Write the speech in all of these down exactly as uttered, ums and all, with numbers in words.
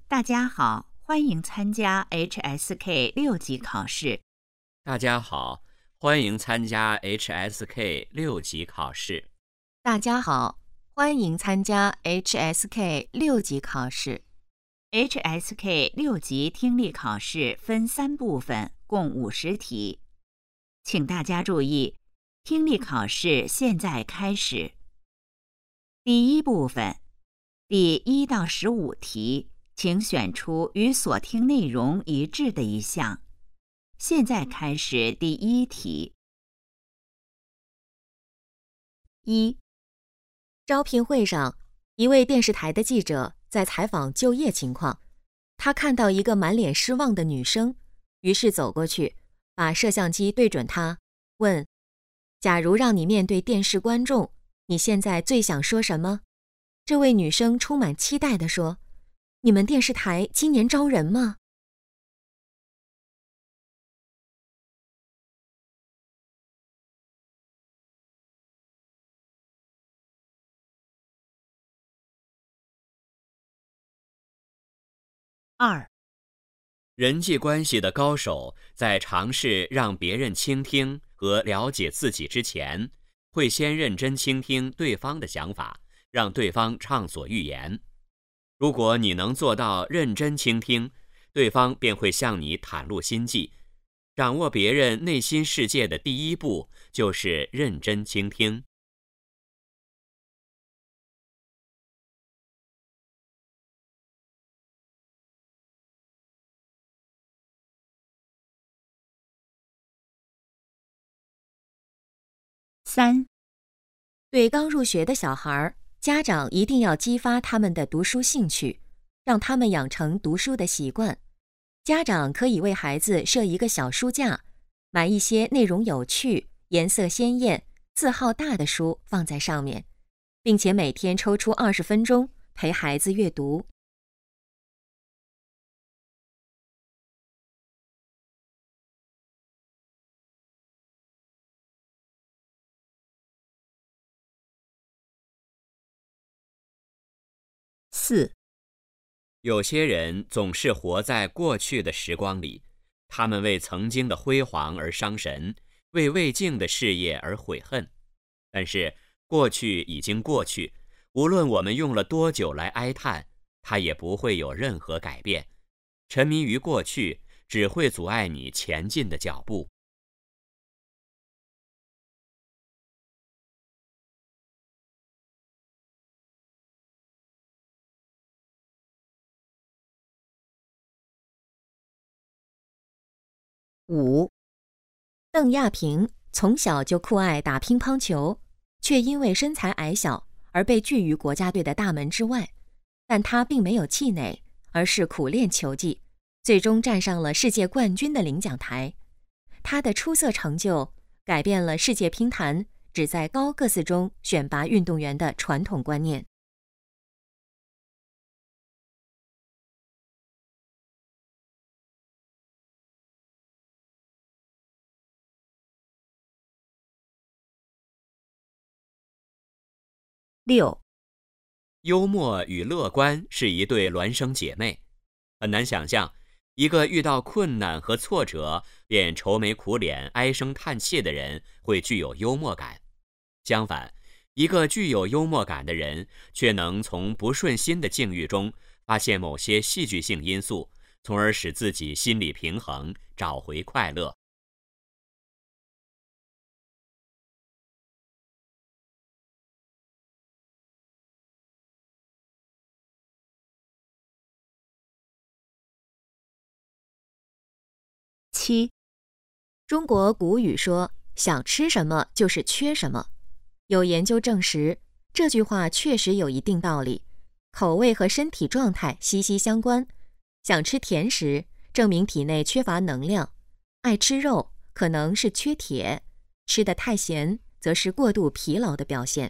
大家好，欢迎参加 H S K 六级考试。 大家好，欢迎参加 H S K 六级考试。 大家好，欢迎参加 H S K 六级考试。 H S K 六级听力考试分三部分，共五十题。请大家注意，听力考试现在开始。第一部分，第一到十五题，请选出与所听内容一致的一项。现在开始第一题。 一、招聘会上，一位电视台的记者在采访就业情况，他看到一个满脸失望的女生，于是走过去，把摄像机对准她，问：假如让你面对电视观众，你现在最想说什么？这位女生充满期待地说：你们电视台今年招人吗？ 二、 人际关系的高手在尝试让别人倾听和了解自己之前，会先认真倾听对方的想法，让对方畅所欲言。如果你能做到认真倾听，对方便会向你袒露心迹。掌握别人内心世界的第一步就是认真倾听。 三、 对刚入学的小孩，家长一定要激发他们的读书兴趣，让他们养成读书的习惯。家长可以为孩子设一个小书架，买一些内容有趣、颜色鲜艳、字号大的书放在上面，并且每天抽出二十分钟陪孩子阅读。 四、 有些人总是活在过去的时光里，他们为曾经的辉煌而伤神，为未竟的事业而悔恨。但是过去已经过去，无论我们用了多久来哀叹，它也不会有任何改变。沉迷于过去，只会阻碍你前进的脚步。 五、邓亚萍从小就酷爱打乒乓球，却因为身材矮小而被拒于国家队的大门之外。但她并没有气馁，而是苦练球技，最终站上了世界冠军的领奖台。她的出色成就改变了世界乒坛只在高个子中选拔运动员的传统观念。 六、 幽默与乐观是一对孪生姐妹。很难想象，一个遇到困难和挫折便愁眉苦脸、唉声叹气的人会具有幽默感。相反，一个具有幽默感的人却能从不顺心的境遇中发现某些戏剧性因素，从而使自己心理平衡，找回快乐。 七、 中国古语说：想吃什么就是缺什么。有研究证实，这句话确实有一定道理，口味和身体状态息息相关。想吃甜食，证明体内缺乏能量；爱吃肉，可能是缺铁；吃得太咸，则是过度疲劳的表现。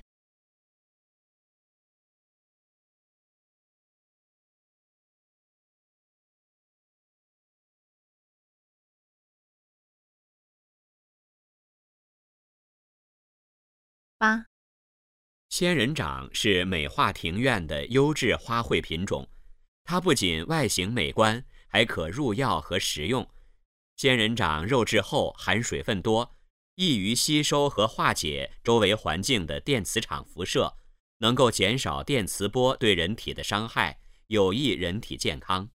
八、 仙人掌是美化庭院的优质花卉品种， 它不仅外形美观，还可入药和食用。仙人掌肉质厚，含水分多，易于吸收和化解周围环境的电磁场辐射，能够减少电磁波对人体的伤害，有益人体健康。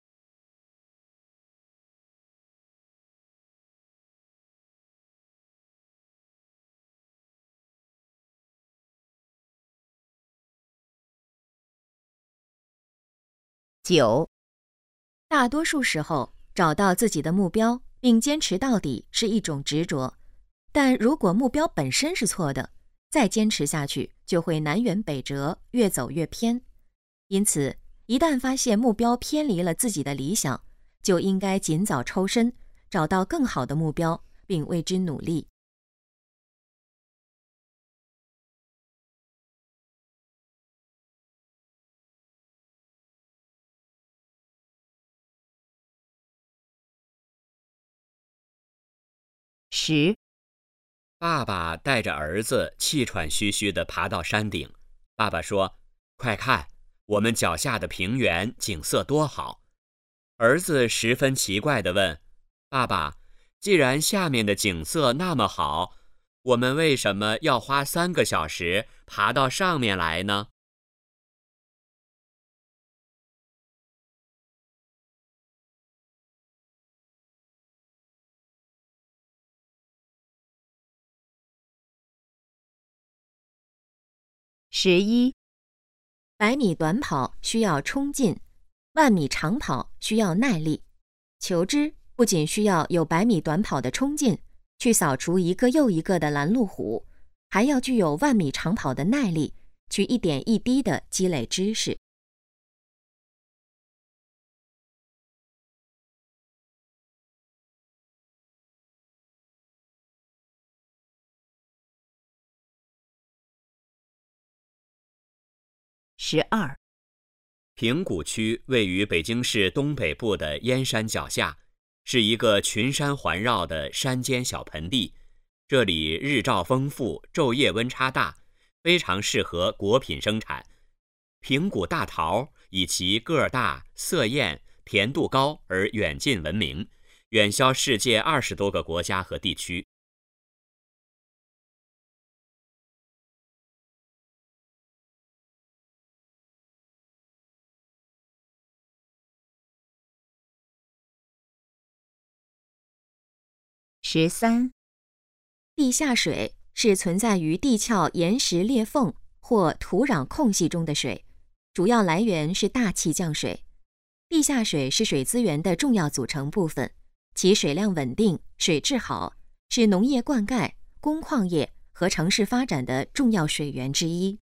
九、 大多数时候，找到自己的目标并坚持到底是一种执着，但如果目标本身是错的，再坚持下去就会南辕北辙，越走越偏。因此，一旦发现目标偏离了自己的理想，就应该尽早抽身，找到更好的目标，并为之努力。 十、 爸爸带着儿子气喘吁吁地爬到山顶。爸爸说：“快看，我们脚下的平原景色多好。”儿子十分奇怪地问：“爸爸，既然下面的景色那么好，我们为什么要花三个小时爬到上面来呢？” 十一、 百米短跑需要冲劲，万米长跑需要耐力。求知不仅需要有百米短跑的冲劲，去扫除一个又一个的拦路虎，还要具有万米长跑的耐力，去一点一滴地积累知识。 十二、 平谷区位于北京市东北部的燕山脚下，是一个群山环绕的山间小盆地。这里日照丰富，昼夜温差大，非常适合果品生产。平谷大桃以其个儿大、色艳、甜度高而远近闻名，远销世界二十多个国家和地区。 十三、 地下水是存在于地壳岩石裂缝或土壤空隙中的水，主要来源是大气降水。地下水是水资源的重要组成部分，其水量稳定，水质好，是农业灌溉、工矿业和城市发展的重要水源之一。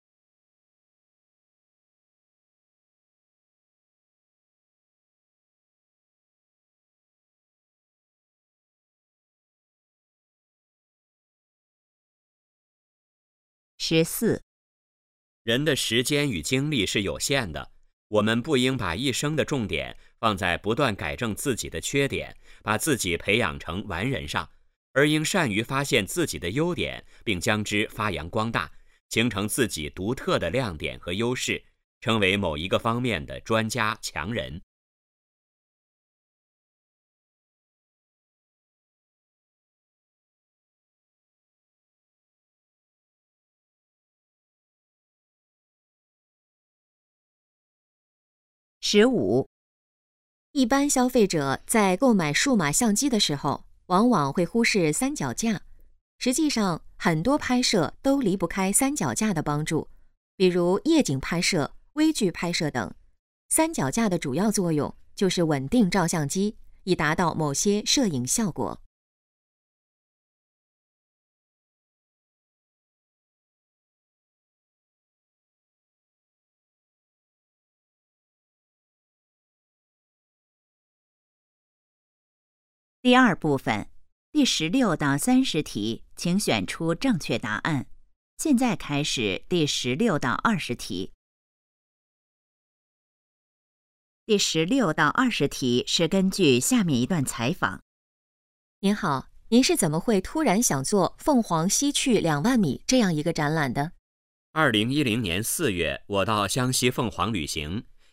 十四、 人的时间与精力是有限的，我们不应把一生的重点放在不断改正自己的缺点，把自己培养成完人上，而应善于发现自己的优点，并将之发扬光大，形成自己独特的亮点和优势，成为某一个方面的专家强人。 十五、 一般消费者在购买数码相机的时候，往往会忽视三脚架。实际上，很多拍摄都离不开三脚架的帮助，比如夜景拍摄、微距拍摄等。三脚架的主要作用就是稳定照相机，以达到某些摄影效果。 第二部分，第十六到三十题，请选出正确答案。现在开始第十六到二十题。第十六到二十题是根据下面一段采访。 您好，您是怎么会突然想做凤凰西去两万米这样一个展览的？ 二零一零年四月，我到湘西凤凰旅行，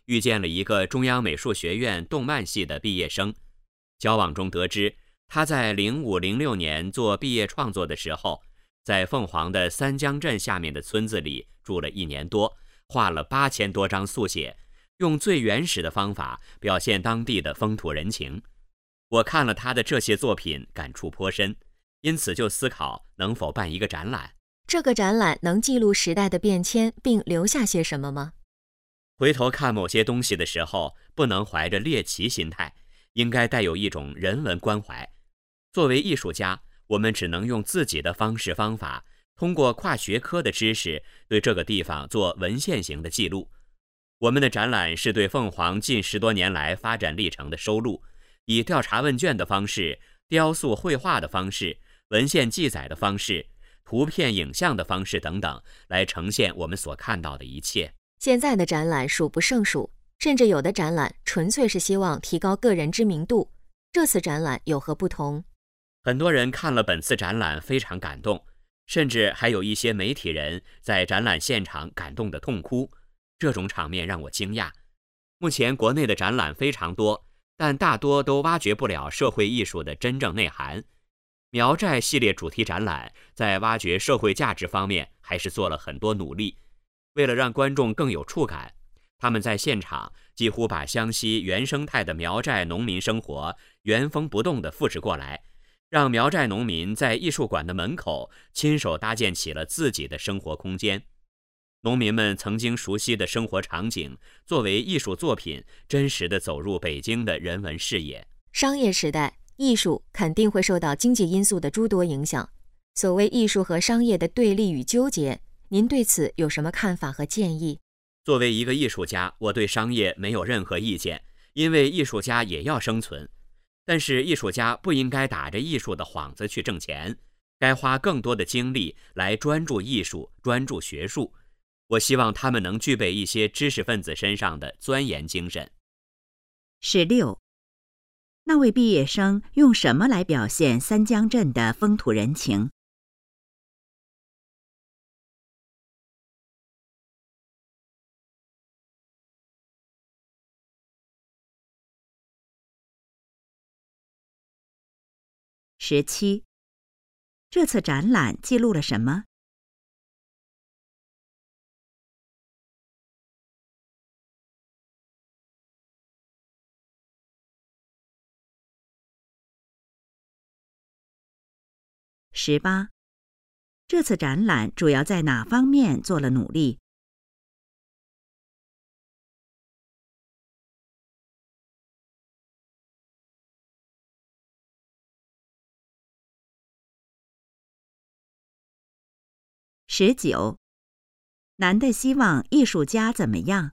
遇见了一个中央美术学院动漫系的毕业生，交往中得知他在零五零六年做毕业创作的时候，在凤凰的三江镇下面的村子里住了一年多，画了八千多张速写，用最原始的方法表现当地的风土人情。我看了他的这些作品，感触颇深，因此就思考能否办一个展览。 这个展览能记录时代的变迁，并留下些什么吗？ 回头看某些东西的时候，不能怀着猎奇心态，应该带有一种人文关怀。作为艺术家，我们只能用自己的方式方法，通过跨学科的知识，对这个地方做文献型的记录。我们的展览是对凤凰近十多年来发展历程的收录，以调查问卷的方式、雕塑绘画的方式、文献记载的方式、图片影像的方式等等，来呈现我们所看到的一切。 现在的展览数不胜数，甚至有的展览纯粹是希望提高个人知名度。这次展览有何不同？ 很多人看了本次展览非常感动，甚至还有一些媒体人在展览现场感动得痛哭，这种场面让我惊讶。目前国内的展览非常多，但大多都挖掘不了社会艺术的真正内涵。苗寨系列主题展览在挖掘社会价值方面还是做了很多努力。为了让观众更有触感，他们在现场几乎把湘西原生态的苗寨农民生活原封不动地复制过来，让苗寨农民在艺术馆的门口亲手搭建起了自己的生活空间。农民们曾经熟悉的生活场景，作为艺术作品，真实地走入北京的人文视野。 商业时代，艺术肯定会受到经济因素的诸多影响。所谓艺术和商业的对立与纠结，您对此有什么看法和建议？ 作为一个艺术家，我对商业没有任何意见，因为艺术家也要生存。但是艺术家不应该打着艺术的幌子去挣钱，该花更多的精力来专注艺术、专注学术。我希望他们能具备一些知识分子身上的钻研精神。 十六，那位毕业生用什么来表现三江镇的风土人情？十七，这次展览记录了什么？十八，这次展览主要在哪方面做了努力？十九，男的希望艺术家怎么样？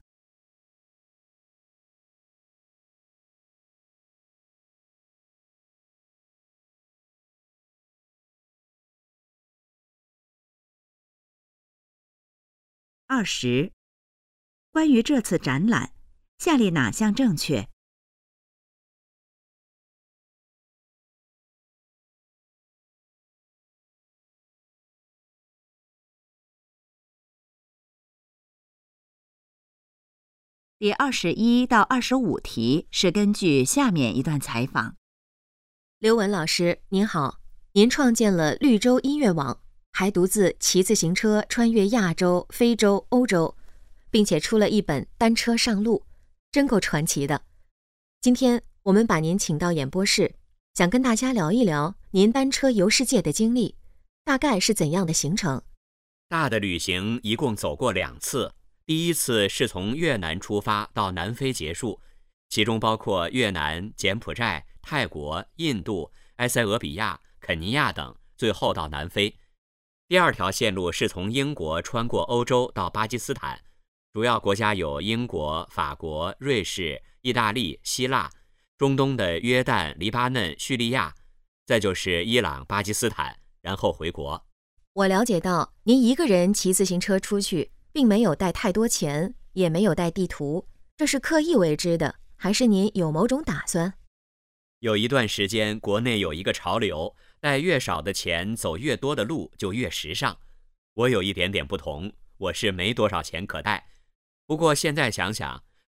二十，关于这次展览，下列哪项正确？第二十一到二十五题是根据下面一段采访。 刘文老师，您好，您创建了绿洲音乐网，还独自骑自行车穿越亚洲、非洲、欧洲，并且出了一本《单车上路》，真够传奇的。今天我们把您请到演播室，想跟大家聊一聊您单车游世界的经历，大概是怎样的行程？ 大的旅行一共走过两次，第一次是从越南出发到南非结束，其中包括越南、柬埔寨、泰国、印度、埃塞俄比亚、肯尼亚等，最后到南非。第二条线路是从英国穿过欧洲到巴基斯坦，主要国家有英国、法国、瑞士、意大利、希腊，中东的约旦、黎巴嫩、叙利亚，再就是伊朗、巴基斯坦，然后回国。 我了解到您一个人骑自行车出去，并没有带太多钱，也没有带地图，这是刻意为之的，还是您有某种打算？ 有一段时间，国内有一个潮流，带越少的钱走越多的路就越时尚。我有一点点不同，我是没多少钱可带。不过现在想想，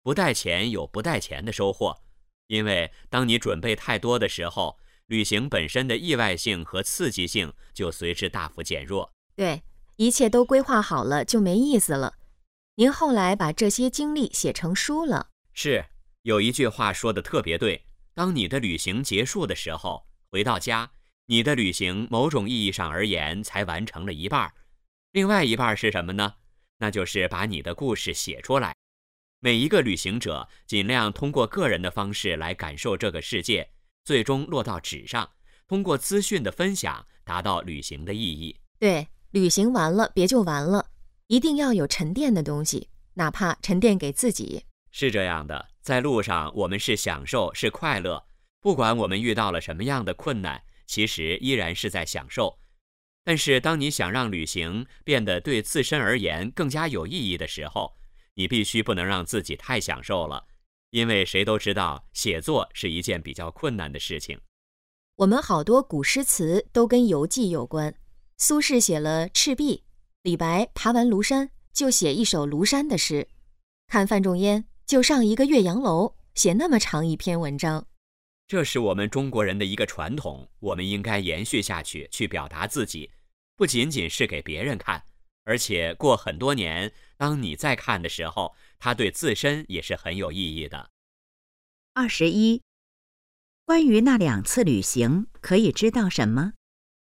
不带钱有不带钱的收获，因为当你准备太多的时候，旅行本身的意外性和刺激性就随之大幅减弱。 对，一切都规划好了就没意思了。您后来把这些经历写成书了。 是，有一句话说得特别对，当你的旅行结束的时候，回到家，你的旅行某种意义上而言才完成了一半，另外一半是什么呢？那就是把你的故事写出来。每一个旅行者尽量通过个人的方式来感受这个世界，最终落到纸上，通过资讯的分享达到旅行的意义。 对，旅行完了别就完了，一定要有沉淀的东西，哪怕沉淀给自己。 是这样的，在路上我们是享受，是快乐，不管我们遇到了什么样的困难，其实依然是在享受。但是当你想让旅行变得对自身而言更加有意义的时候，你必须不能让自己太享受了，因为谁都知道写作是一件比较困难的事情。 我们好多古诗词都跟游记有关，苏轼写了《赤壁》，李白爬完庐山就写一首庐山的诗，看范仲淹就上一个岳阳楼，写那么长一篇文章。 这是我们中国人的一个传统，我们应该延续下去，去表达自己，不仅仅是给别人看，而且过很多年，当你再看的时候，它对自身也是很有意义的。 二十一，关于那两次旅行，可以知道什么？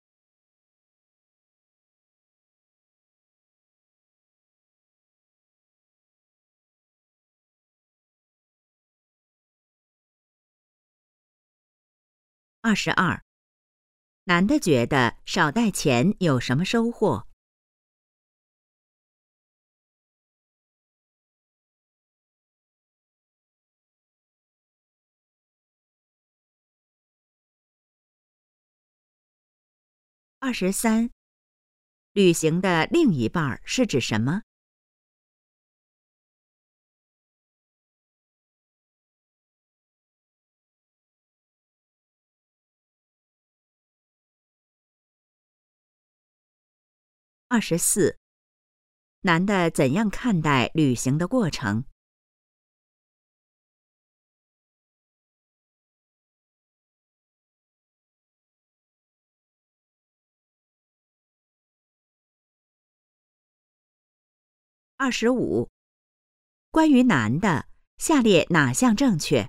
二十二，男的觉得少带钱有什么收获？二十三，旅行的另一半是指什么？二十四，男的怎样看待旅行的过程？二十五，关于男的，下列哪项正确？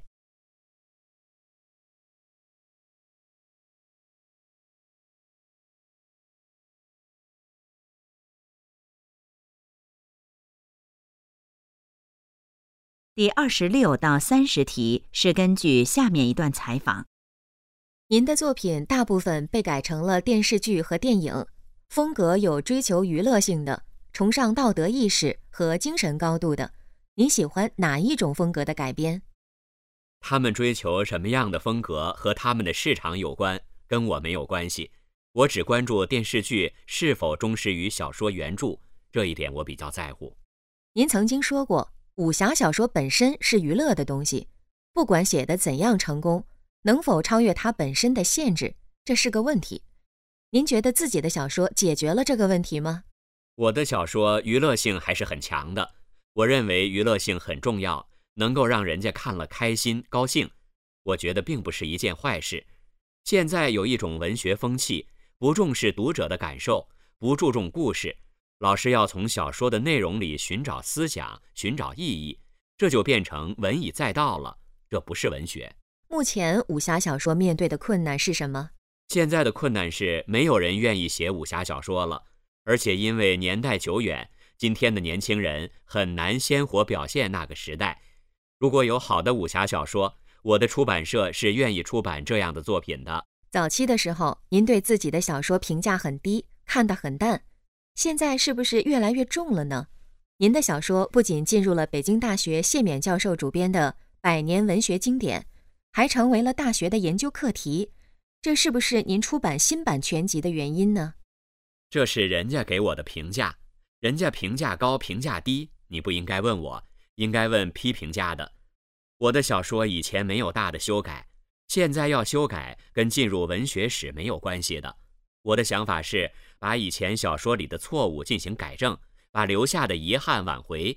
第二十六到三十题是根据下面一段采访。 您的作品大部分被改成了电视剧和电影，风格有追求娱乐性的，崇尚道德意识和精神高度的。你喜欢哪一种风格的改编？ 他们追求什么样的风格和他们的市场有关，跟我没有关系。我只关注电视剧是否忠实于小说原著，这一点我比较在乎。 您曾经说过，武侠小说本身是娱乐的东西，不管写得怎样成功，能否超越它本身的限制，这是个问题。您觉得自己的小说解决了这个问题吗？ 我的小说娱乐性还是很强的，我认为娱乐性很重要，能够让人家看了开心高兴，我觉得并不是一件坏事。现在有一种文学风气，不重视读者的感受，不注重故事，老是要从小说的内容里寻找思想，寻找意义，这就变成文以载道了，这不是文学。 目前武侠小说面对的困难是什么？ 现在的困难是没有人愿意写武侠小说了，而且因为年代久远，今天的年轻人很难鲜活表现那个时代。如果有好的武侠小说，我的出版社是愿意出版这样的作品的。 早期的时候，您对自己的小说评价很低，看得很淡，现在是不是越来越重了呢？您的小说不仅进入了北京大学谢冕教授主编的百年文学经典，还成为了大学的研究课题，这是不是您出版新版全集的原因呢？ 这是人家给我的评价，人家评价高评价低，你不应该问我，应该问批评家的。我的小说以前没有大的修改，现在要修改跟进入文学史没有关系的。我的想法是把以前小说里的错误进行改正，把留下的遗憾挽回。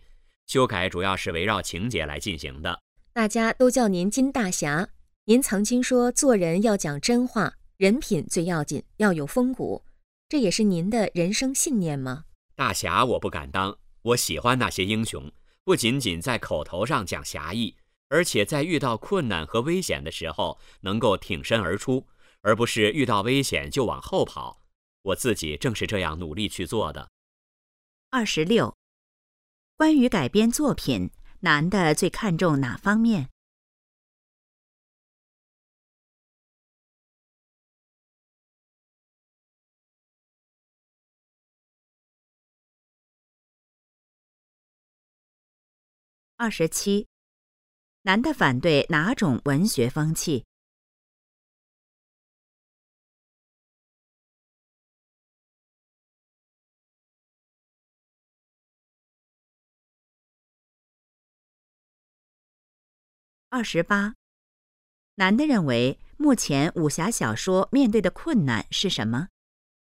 修改主要是围绕情节来进行的。 大家都叫您金大侠。您曾经说做人要讲真话，人品最要紧，要有风骨，这也是您的人生信念吗？ 大侠我不敢当，我喜欢那些英雄，不仅仅在口头上讲侠义，而且在遇到困难和危险的时候能够挺身而出，而不是遇到危险就往后跑。我自己正是这样努力去做的。 二十六，关于改编作品，男的最看重哪方面？二十七，男的反对哪种文学风气？二十八，男的认为目前武侠小说面对的困难是什么？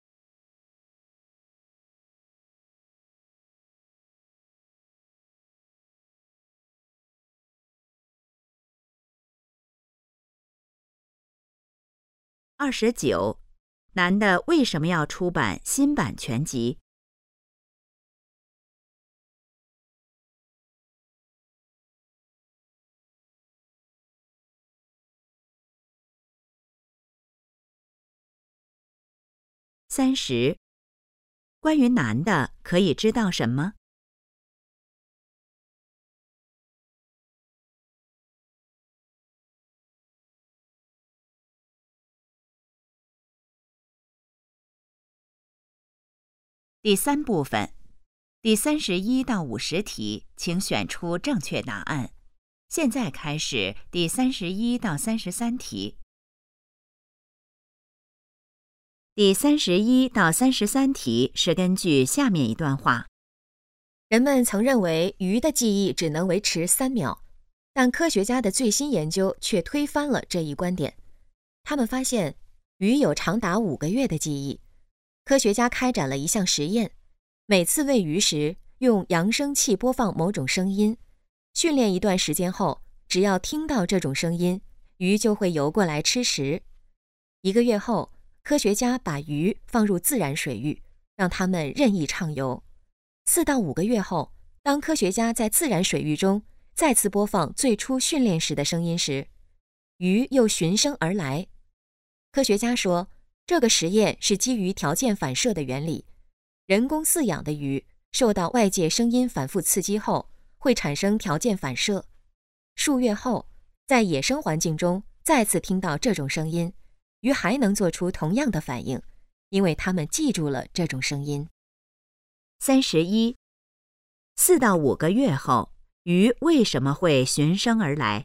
二十九，男的为什么要出版新版全集？三十，关于男的可以知道什么？第三部分，第三十一到五十题，请选出正确答案。现在开始第三十一到三十三题。第三十一到三十三题是根据下面一段话： 人们曾认为鱼的记忆只能维持三秒，但科学家的最新研究却推翻了这一观点。他们发现鱼有长达五个月的记忆。科学家开展了一项实验，每次喂鱼时用扬声器播放某种声音，训练一段时间后，只要听到这种声音，鱼就会游过来吃食。一个月后，科学家把鱼放入自然水域，让它们任意畅游。四到五个月后，当科学家在自然水域中再次播放最初训练时的声音时，鱼又循声而来。科学家说，这个实验是基于条件反射的原理。人工饲养的鱼受到外界声音反复刺激后，会产生条件反射。数月后，在野生环境中再次听到这种声音，鱼还能做出同样的反应，因为它们记住了这种声音。 三十一，四到五个月后，鱼为什么会循声而来？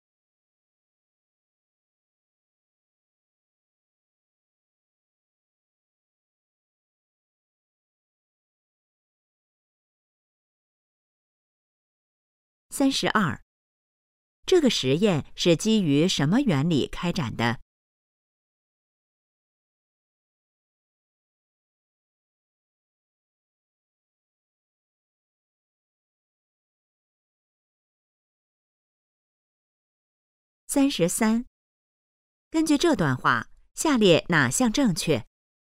三十二，这个实验是基于什么原理开展的？三十三，根据这段话，下列哪项正确？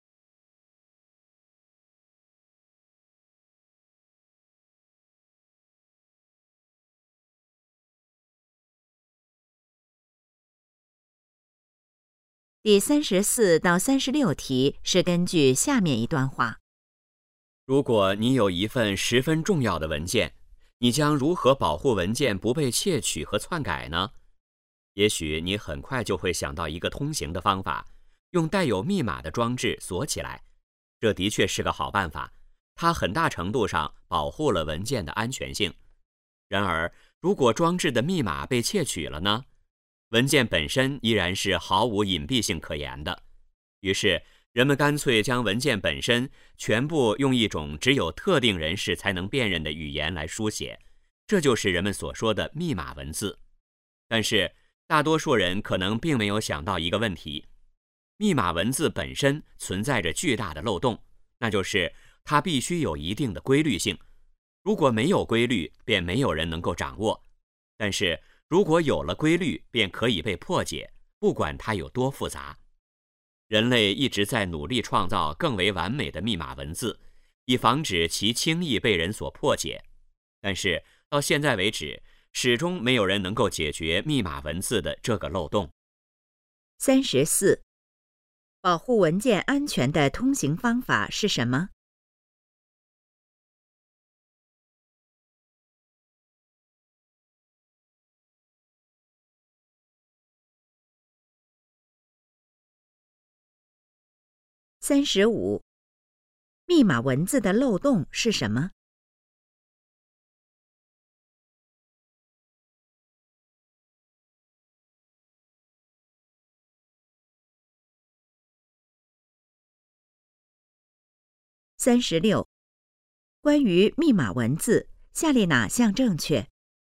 第三十四到三十六题是根据下面一段话： 如果你有一份十分重要的文件，你将如何保护文件不被窃取和篡改呢？也许你很快就会想到一个通行的方法，用带有密码的装置锁起来。这的确是个好办法，它很大程度上保护了文件的安全性。然而，如果装置的密码被窃取了呢？文件本身依然是毫无隐蔽性可言的。于是，人们干脆将文件本身全部用一种只有特定人士才能辨认的语言来书写，这就是人们所说的密码文字。但是，大多数人可能并没有想到一个问题：密码文字本身存在着巨大的漏洞，那就是它必须有一定的规律性。 如果没有规律，便没有人能够掌握；但是如果有了规律，便可以被破解，不管它有多复杂。人类一直在努力创造更为完美的密码文字，以防止其轻易被人所破解。但是到现在为止，始终没有人能够解决密码文字的这个漏洞。 三十四，保护文件安全的通行方法是什么？三十五，密码文字的漏洞是什么？三十六，关于密码文字，下列哪项正确？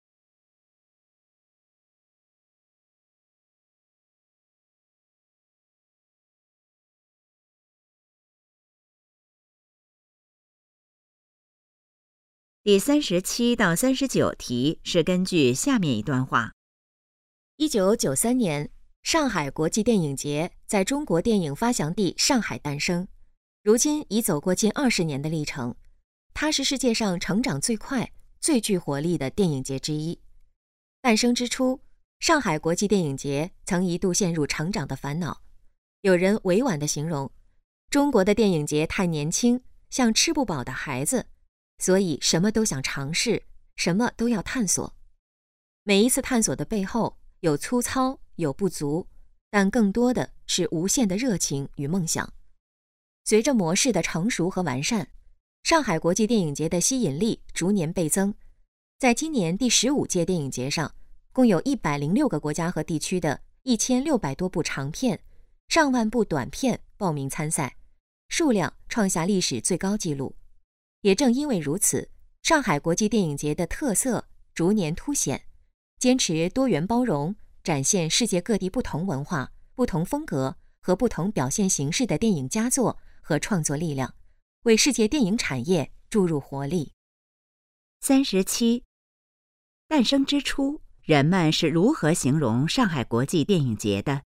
第三十七到三十九题是根据下面一段话： 一九九三年，上海国际电影节在中国电影发祥地上海诞生，如今已走过近二十年的历程。它是世界上成长最快、最具活力的电影节之一。诞生之初，上海国际电影节曾一度陷入成长的烦恼。有人委婉地形容，中国的电影节太年轻，像吃不饱的孩子，所以什么都想尝试，什么都要探索。每一次探索的背后，有粗糙，有不足，但更多的是无限的热情与梦想。随着模式的成熟和完善，上海国际电影节的吸引力逐年倍增。在今年第十五届电影节上，共有一百零六个国家和地区的一千六百多部长片、上万部短片报名参赛，数量创下历史最高纪录。也正因为如此，上海国际电影节的特色逐年凸显，坚持多元包容，展现世界各地不同文化、不同风格和不同表现形式的电影佳作和创作力量，为世界电影产业注入活力。 三十七，诞生之初，人们是如何形容上海国际电影节的？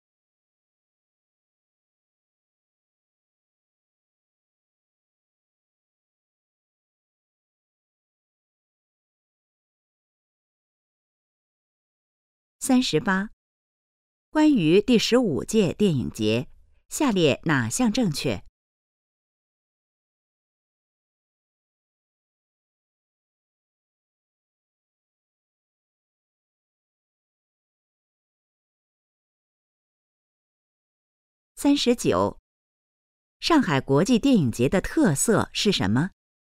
三十八，关于第十五届电影节，下列哪项正确？三十九，上海国际电影节的特色是什么？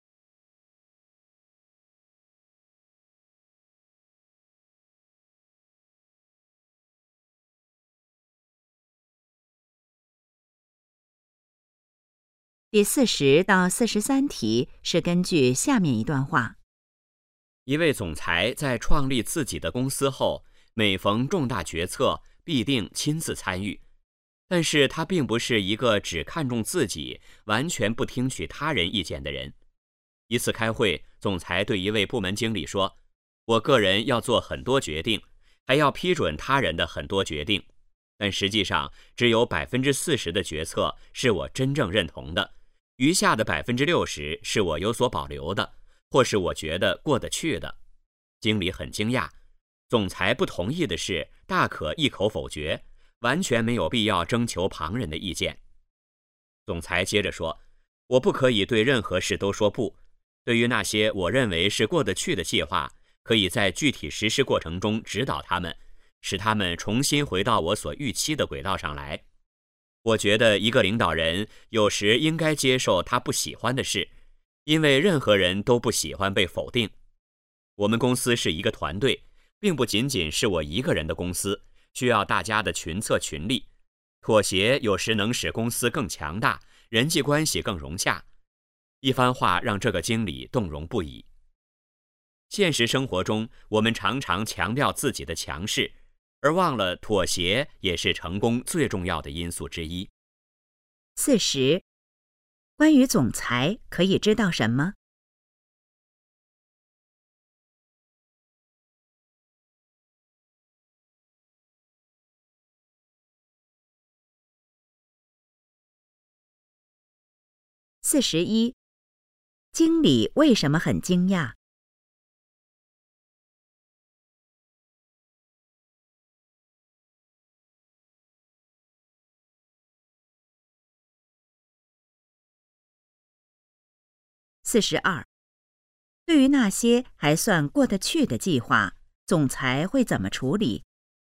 第四十到四十三题是根据下面一段话： 一位总裁在创立自己的公司后，每逢重大决策必定亲自参与，但是他并不是一个只看重自己、完全不听取他人意见的人。一次开会，总裁对一位部门经理说：“我个人要做很多决定，还要批准他人的很多决定，但实际上只有百分之四十的决策是我真正认同的，余下的百分之六十是我有所保留的，或是我觉得过得去的。”经理很惊讶，总裁不同意的事大可一口否决，完全没有必要征求旁人的意见。总裁接着说：“我不可以对任何事都说不，对于那些我认为是过得去的计划，可以在具体实施过程中指导他们，使他们重新回到我所预期的轨道上来。我觉得一个领导人有时应该接受他不喜欢的事，因为任何人都不喜欢被否定。我们公司是一个团队，并不仅仅是我一个人的公司，需要大家的群策群力。妥协有时能使公司更强大，人际关系更融洽。”一番话让这个经理动容不已。现实生活中，我们常常强调自己的强势，而忘了妥协也是成功最重要的因素之一。 四十，关于总裁可以知道什么？ 四十一，经理为什么很惊讶？四十二，对于那些还算过得去的计划，总裁会怎么处理？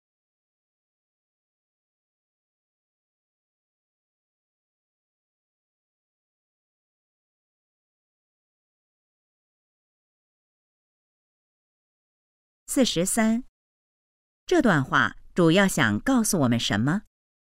四十三，这段话主要想告诉我们什么？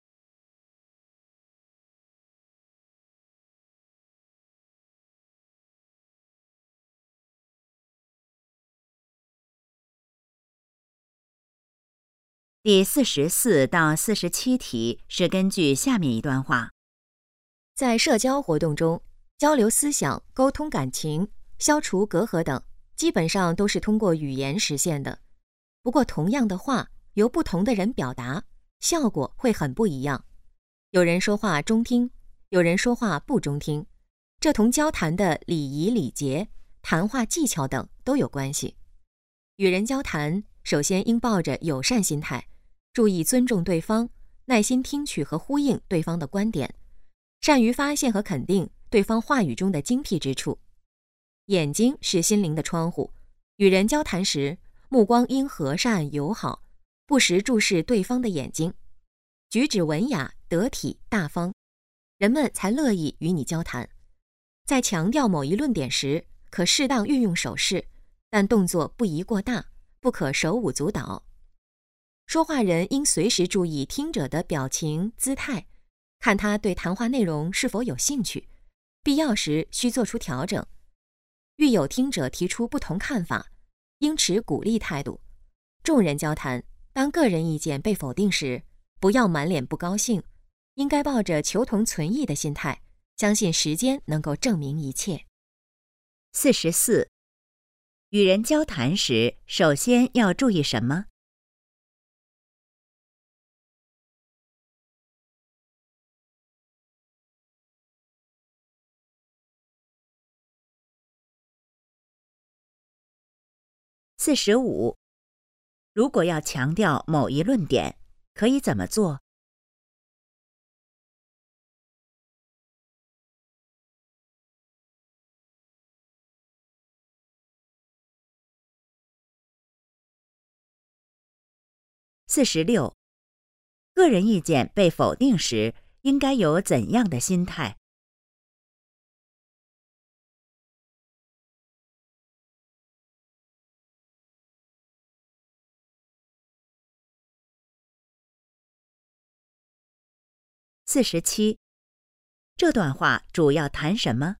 第四十四到四十七题是根据下面一段话。 在社交活动中，交流思想、沟通感情、消除隔阂等，基本上都是通过语言实现的。不过，同样的话由不同的人表达，效果会很不一样。有人说话中听，有人说话不中听，这同交谈的礼仪礼节、谈话技巧等都有关系。与人交谈，首先应抱着友善心态，注意尊重对方，耐心听取和呼应对方的观点，善于发现和肯定对方话语中的精辟之处。眼睛是心灵的窗户，与人交谈时，目光应和善友好，不时注视对方的眼睛，举止文雅得体大方，人们才乐意与你交谈。在强调某一论点时，可适当运用手势，但动作不宜过大，不可手舞足蹈。说话人应随时注意听者的表情姿态，看他对谈话内容是否有兴趣，必要时需做出调整。遇有听者提出不同看法，应持鼓励态度。众人交谈，当个人意见被否定时，不要满脸不高兴，应该抱着求同存异的心态，相信时间能够证明一切。 四十四，与人交谈时，首先要注意什么？四十五，如果要强调某一论点，可以怎么做？四十六，个人意见被否定时，应该有怎样的心态？四十七，这段话主要谈什么？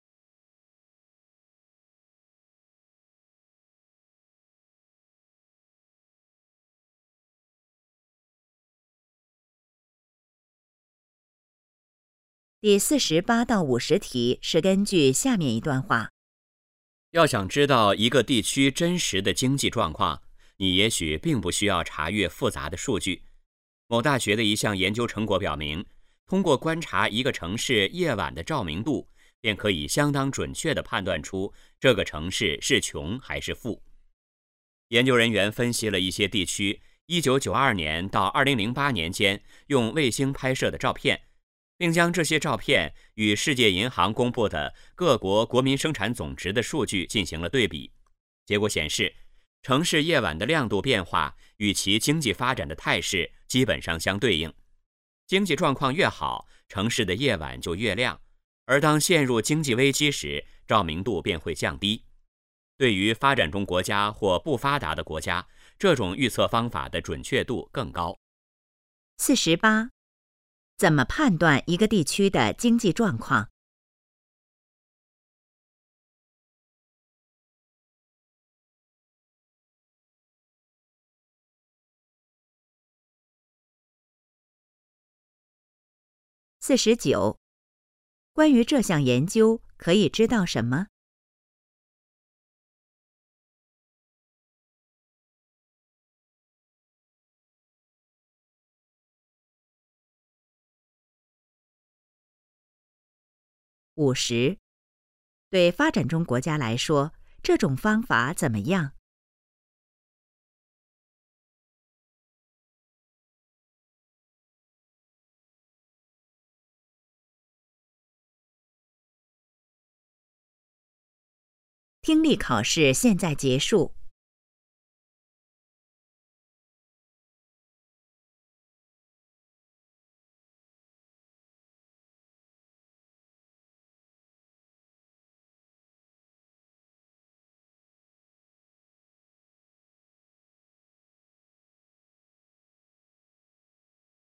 第四十八到五十题是根据下面一段话。 要想知道一个地区真实的经济状况，你也许并不需要查阅复杂的数据。某大学的一项研究成果表明，通过观察一个城市夜晚的照明度，便可以相当准确地判断出这个城市是穷还是富。研究人员分析了一些地区一九九二年到二零零八年间用卫星拍摄的照片，并将这些照片与世界银行公布的各国国民生产总值的数据进行了对比。结果显示，城市夜晚的亮度变化与其经济发展的态势基本上相对应。经济状况越好，城市的夜晚就越亮，而当陷入经济危机时，照明度便会降低。对于发展中国家或不发达的国家，这种预测方法的准确度更高。 四十八，怎么判断一个地区的经济状况？四十九，关于这项研究可以知道什么？ 五十。对发展中国家来说，这种方法怎么样？听力考试现在结束。